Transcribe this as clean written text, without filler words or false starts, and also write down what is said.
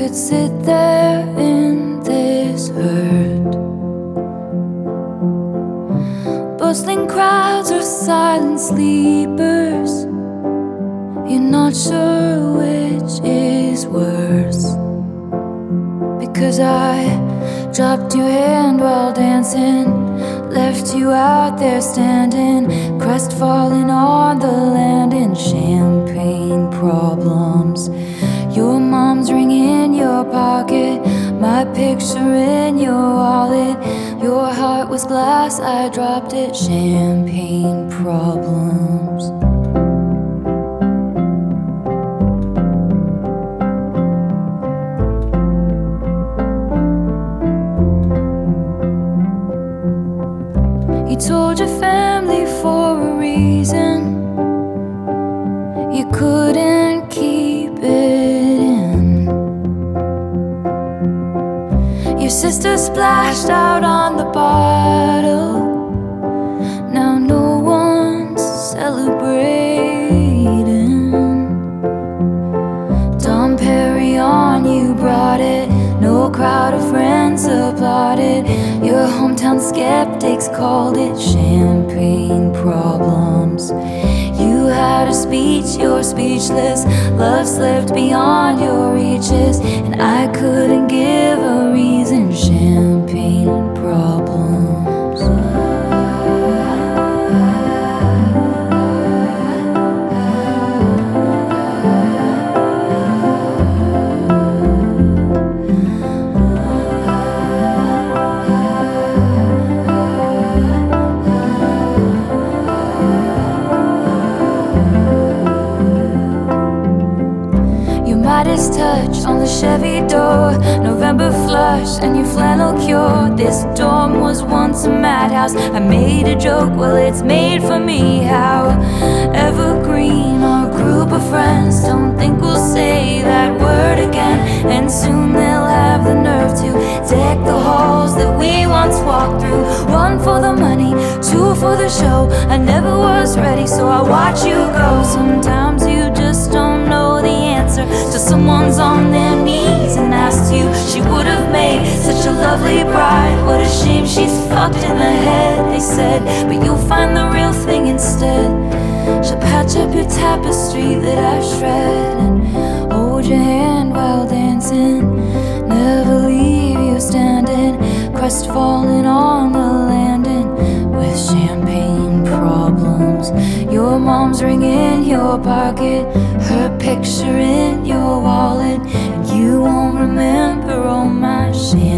could sit there in this hurt, bustling crowds or silent sleepers. You're not sure which is worse, because I dropped your hand while dancing, left you out there standing, crestfallen on the land in champagne problems. Your mom's ring in your pocket, my picture in your wallet. Your heart was glass, I dropped it. Champagne problems. You told your family for a reason you couldn't keep it in. Your sister splashed out on the bottle. Now no one's celebrating. Dom Perignon, you brought it. No crowd of friends applauded. Your hometown skeptics called it champagne problems. You had a speech, you're speechless. Love slipped beyond your reaches, and I couldn't give a reason. Champagne problems. Midas touch on the Chevy door, November flush and your flannel cure. This dorm was once a madhouse. I made a joke, well it's made for me. How evergreen our group of friends. Don't think we'll say that word again, and soon they'll have the nerve to deck the halls that we once walked through. One for the money, two for the show. I never was ready, so I watch you go. Sometimes you just don't know the answer till someone's on their knees and asks you. She would have made such a lovely bride. What a shame she's fucked in the head, they said, but you'll find the real thing instead. She'll patch up your tapestry that I shred and hold your hand while dancing. Never leave you standing, crestfallen on the landing with champagne problems. Your mom's ring in your pocket, her picture in your wallet, and you won't remember all my shame.